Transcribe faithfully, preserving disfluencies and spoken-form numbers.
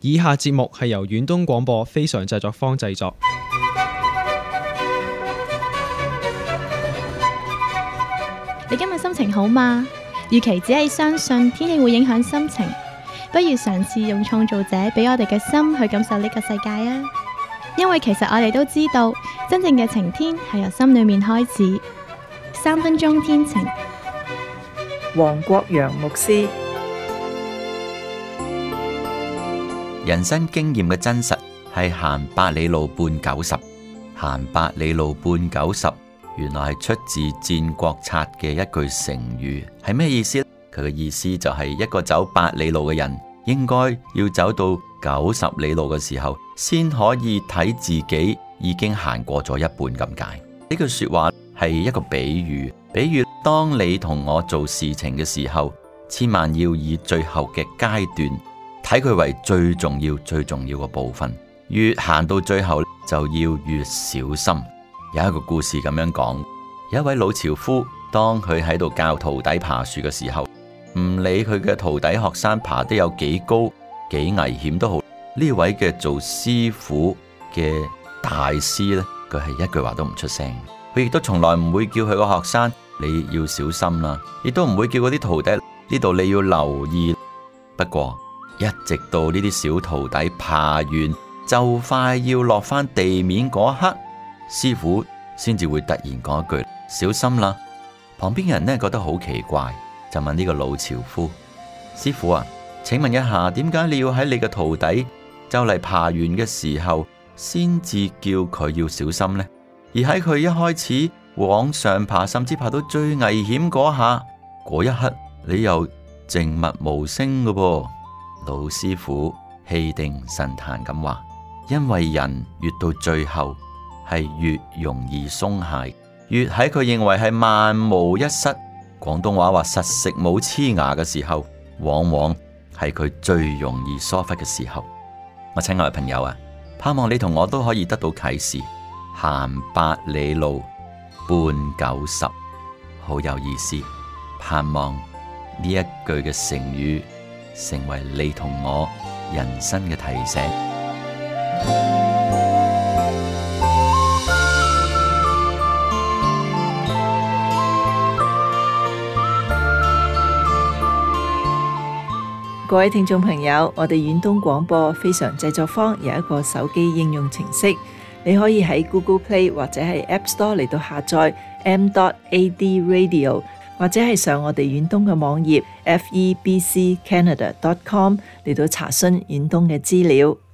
以下節目係由遠東廣播非常製作坊製作。 你今日心情好嗎？與其只係相信天氣會影響心情，不如嘗試用創造者俾我哋嘅心去感受呢個世界啊！因為其實我哋都知道，真正嘅晴天係由心裏面開始。三分鐘天晴， 黃國陽牧師。 人生經驗嘅真實係行百里路半九十，行百里路半九十。原來係出自《戰國策》嘅一句成語，係咩意思呢？佢嘅意思就係一個走百里路嘅人，應該要走到九十里路嘅時候，先可以睇自己已經行過咗一半咁解。呢句說話係一個比喻，比喻當你同我做事情嘅時候，千萬要以最後嘅階段睇佢為最重要、最重要嘅部分。越行到最後就要越小心。有一個故事咁樣講，有一位老樵夫，當佢喺度教徒弟爬樹嘅時候，唔理佢嘅徒弟學生爬得有幾高幾危險都好，呢位嘅做師傅嘅大師呢，佢係一句話都唔出聲，佢亦都從來唔會叫佢個學生你要小心啦，亦都唔會叫嗰啲徒弟呢度你要留意。不過一直到呢啲小徒弟爬完就快要落翻地面嗰一刻，師傅先至會突然講一句小心啦。旁邊嘅人呢覺得好奇怪，就問呢個老樵夫：師傅啊，請問一下，點解你要喺你嘅徒弟就嚟爬完嘅時候先至叫佢要小心呢？而喺佢一開始往上爬，甚至爬到最危險嗰下嗰一刻，你又靜默無聲嘅噃？老師傅氣定神閒咁話：因為人越到最後係越容易鬆懈，越喺佢認為係萬無一失，廣東話話實食冇黐牙嘅時候，往往係佢最容易疏忽嘅時候。我親愛嘅朋友啊，盼望你同我都可以得到啟示，行百里路半九十，好有意思。盼望呢一句嘅成語成為你同我人生嘅提醒。 各位聽眾朋友，我哋遠東廣播非常製作坊有一個手機應用程式，你可以喺 Google Play 或者係 App Store 嚟到下載 m dot a d radio， 或者係上我哋遠東嘅網頁 f e b c canada dot com 嚟到查詢遠東嘅資料。